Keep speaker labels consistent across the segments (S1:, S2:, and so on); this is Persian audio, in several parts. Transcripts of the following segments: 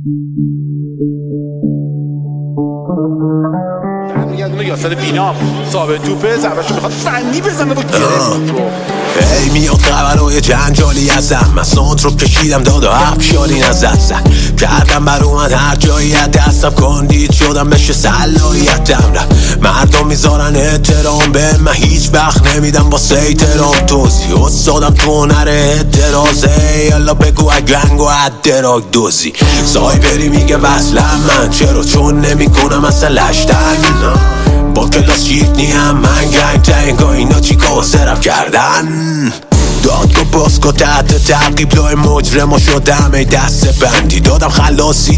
S1: برمیگردونه یاسر بینام ثابت توپه ضربه‌شو میخواد فنی بزنه با گره
S2: ای میاد خبرهای جنجالی ازم من سانت رو کشیدم داد و افشاری نزد زد کردم بر اومد هر جایی از دستم کندید شدم بشه صلاحیتم مردم میذارن احترام به من هیچ وقت نمیدم با سیترام توزی استادم تو هنر اعتراضه یالا بگو اگنگ و ادراک دوزی سایبری میگه وصلم من چرا چون نمیکنم اصلا لشتن با کلاس شیت نیم من گنگ تنگا اینا چی کاسرم کردن دادگاه باسکو تحت تعقیب لای مجرم شدم ای دست بندی دادم خلاصی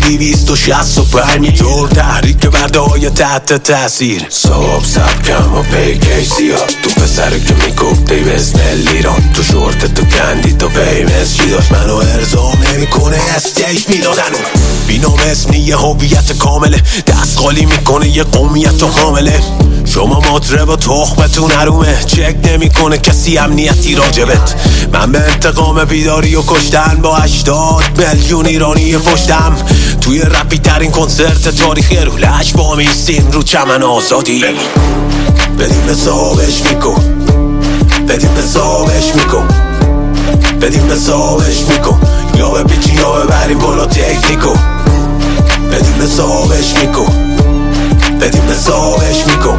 S2: 265 طور تحریک برده های تحت تاثیر صاحب سبکم و پیکی سیاه تو پسره که میگفته بسم ایران تو شورت تو کندی تو فیمس چی داشت منو ارزا نمیکنه استیج میدادن بینام اسم یه هویت کامله دست خالی میکنه یه قومیت تو حامله شما مطرب و تخمتون حرومه چک نمیکنه کسی امنیتی راجبت من به انتقام بیداری و کشتن با 80 میلیون ایرانی پشتم توی رپی ترین کنسرت تاریخی رو لش با میستیم رو چمن آزادی بدیم به صاحبش میکن بدیم به صاحبش میکن بدیم به صاحبش میکن یا به پیچی یا ببریم بالا تکنیکو بدیم به صاحبش میکن بدیم به صاحبش میکن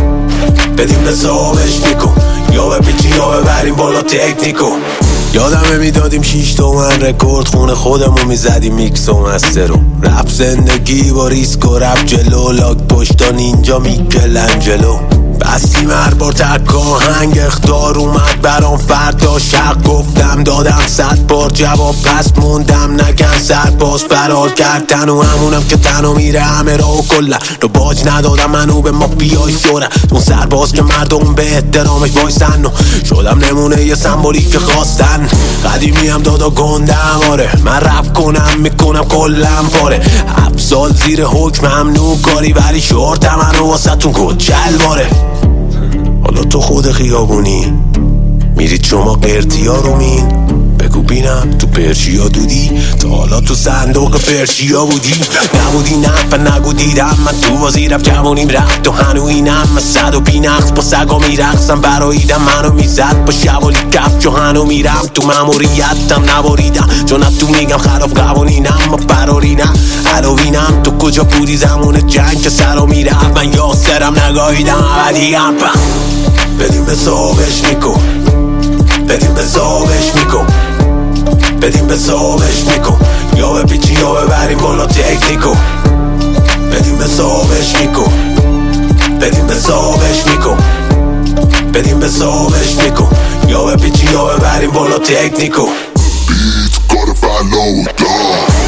S2: بدیم به صاحبش میکن یا به پیچی یا ببریم بالا تکنیکو یادمه میدادیم 6 تومن رکورد خونه خودمو میزدیم میکس و مسترو رپ زندگی با ریسک و رپ جلو لاک پشتان اینجا میکلنجلو بستیم هر بار تک آهنگ اختار اومد برام فردا شق گفتم دادم 100 بار جواب پس موندم نگن سرباز فرار کردن و همونم که تنو میره همه را و کلن رو باج ندادم منو به ما بیای شورن اون سرباز که مردم به احترامش بایستن و شدم نمونه یه سمبولی که خواستن قدیمی هم دادا گندم آره من رپ کنم میکنم کلم پاره 7 سال زیر حکم ممنوع کاری ولی شورتم منو واسه تون کچل باره حالا تو خود خیابونی میرید شما قرتیا رو مین بگو بینم تو پرشیا دودی تا حالا تو صندوق پرشیا بودی نبودی نه نگو دیدم من تو بازی رفت جوانیم رفت و هنو اینم من 100 و بینقص با سگا میرقصم براییدم منو میزد با شوالی کف جو هنو میرم تو مموریتم نباریدم چون تو میگم خلاف قوانینم ما فراری نه هلوینم تو کجا بودی زمان جنگ که سرا میرفت من یاسرم نگاهیدم ابدیم بدیم به صاحبش میکن بدیم به صاحبش میکن بدیم به صاحبش میکن یا به پیچی یا ببریم بالا تکنیکو بدیم به صاحبش میکن بدیم به صاحبش میکن بدیم به صاحبش میکن یا به پیچی یا ببریم بالا تکنیکو
S3: Beats gotta follow, dog.